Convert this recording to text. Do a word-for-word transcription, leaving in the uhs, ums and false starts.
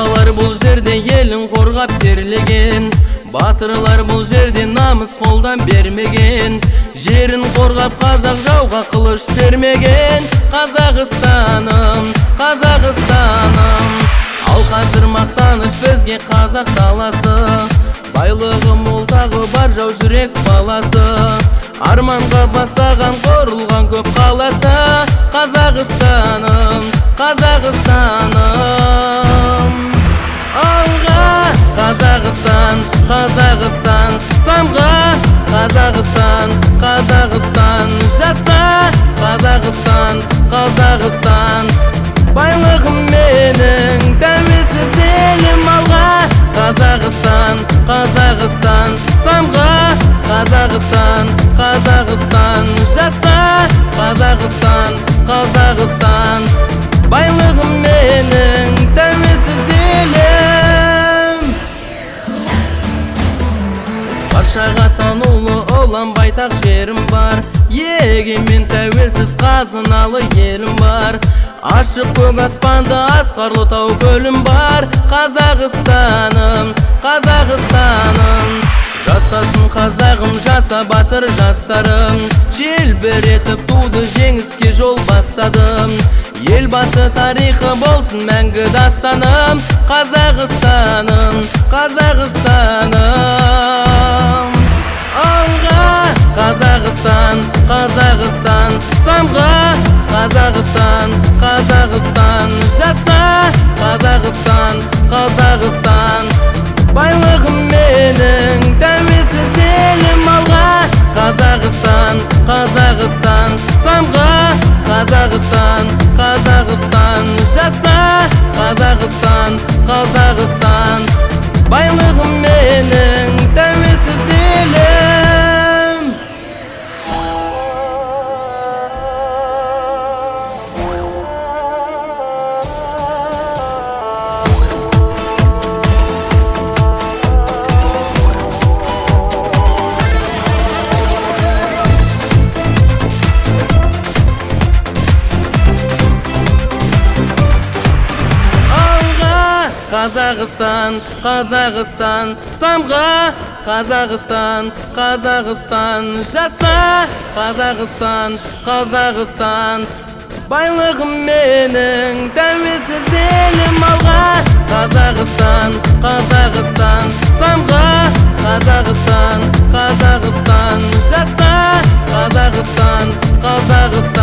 Аталар бұл жерде елін қорғап терлеген, батырлар бұл жерде намыс қолдан бермеген. Жерін қорғап қазақ жауға қылыш сермеген. Қазақстаным, Қазақстаным, ал қазір мақтаныш бізге қазақ даласы. Байлығы мол тағы бар жау жүрек баласы. Арманға бастаған қорылған көп қаласы. Қазақстаным, Қазақстаным, алға Қазақстан, Қазақстан, самға Қазақстан, Қазақстан, жаса Қазақстан, Қазақстан, байлығым менің тәуелсіз елім. Алға Қазақстан, Қазақстан, самға Қазақстан, Қазақстан, жаса Қазақстан, Қазақстан, байлығым менің тәуелсіз елім. Баршаға танулы олам байтақ жерім бар, егемен тәуелсіз қазыналы елім бар. Ашық көк аспанды асқарлы тау көлім бар. Қазақстаным, Қазақстаным, жасасын қазағым, жаса батыр жастарым. Желбіретіп туды жеңіске жол бастадым. Елбасы тарихы болсын мәңгі дастаным. Қазақстаным, Қазақстаным, алға Қазақстан, Қазақстан, самға Қазақстан, Қазақстан, жаса Қазақстан, Қазақстан, байлығым менің тәуелсіз елім. Алға Қазақстан, Қазақстан, самға Қазақстан, Қазақстан, жаса Қазақстан, Қазақстан, байлығым менің тәуелсіз елім. Қазақстан, Қазақстан, самға Қазақстан, Қазақстан, жаса Қазақстан, Қазақстан, байлығым менің тәуелсіз елім. Алға Қазақстан, Қазақстан, самға Қазақстан, Қазақстан, жаса Қазақстан, Қазақстан.